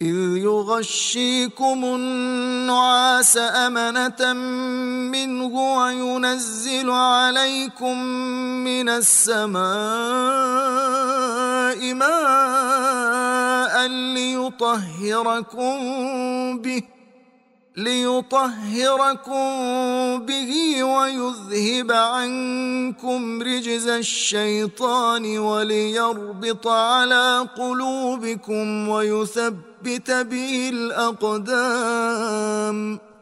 إذ يغشيكم النعاس أمنة منه وينزل عليكم من السماء ماء ليطهركم به ويذهب عنكم رجز الشيطان وليربط على قلوبكم ويثبت به الأقدام.